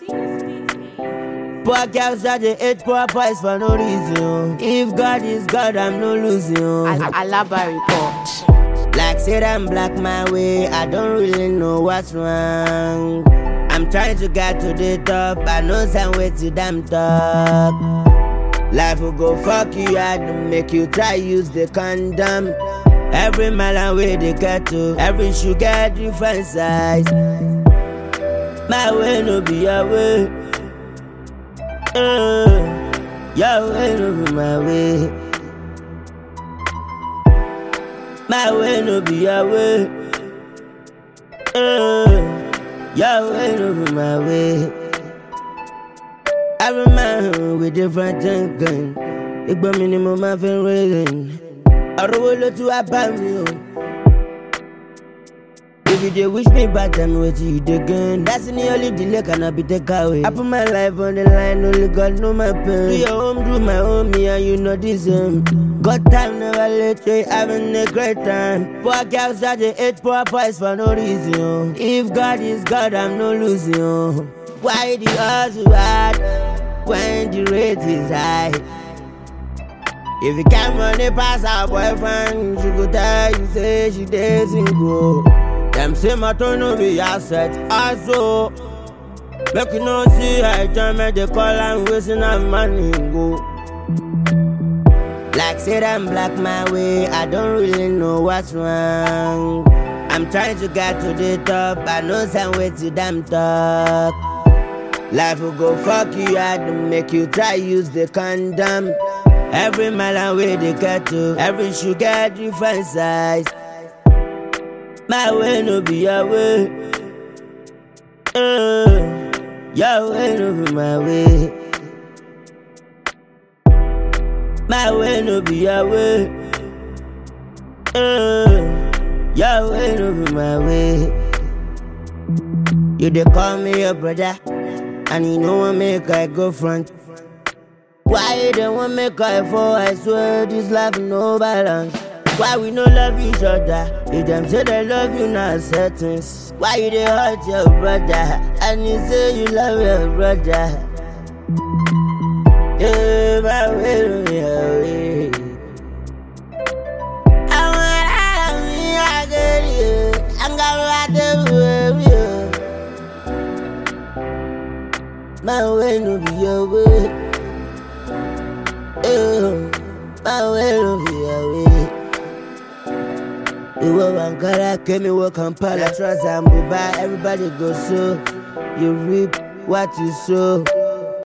Poor girls are the hate poor boys for no reason. If God is God, I'm no losing. Alaba report. Like said I'm black my way, I don't really know what's wrong. I'm trying to get to the top, I know some way to damn talk. Life will go fuck you hard to make you try use the condom. Every mile away they get to, every shoe get different size. My way no be your way. Your way no be my way. My way no be your way. Your way no be my way. Every man with different thinking. Igba minimum my friend raising. I roll to a bamboo. If you dey wish me bad, tell me what you dey gain. That's the only delay cannot be taken away. I put my life on the line, only God know my pain. Do your home, do my home, me and you know this God time never late, you having a great time. Poor girls are the hate poor boys for no reason. If God is God, I'm no losing. Why the odds hard when the rate is high? If you can't money pass our boyfriend, she could tell you say she dancing go. Them say my turn no be asset, also. Make you no see I jam at the call and wasting our money go. Like said I'm black my way, I don't really know what's wrong. I'm trying to get to the top, I know some way to damn talk. Life will go fuck you hard to make you try use the condom. Every mile away they get to, every shoe get different size. My way no be your way. Your way no be my way. My way no be your way. Your way no be my way. You dey call me your brother, and you know what make I go front. Why you don't want me cry for? I swear this life no balance. Why we no love each other? If them say they love you, not settings. Why you dey hurt your brother? And you say you love your brother. Yeah, my way, my way. I want out of me, I get you. I'm gonna ride the way. My way no be your way. My way no be your way. We were Ankara, came in work Kampala, Trans and Dubai. Everybody go so. You reap what you sow.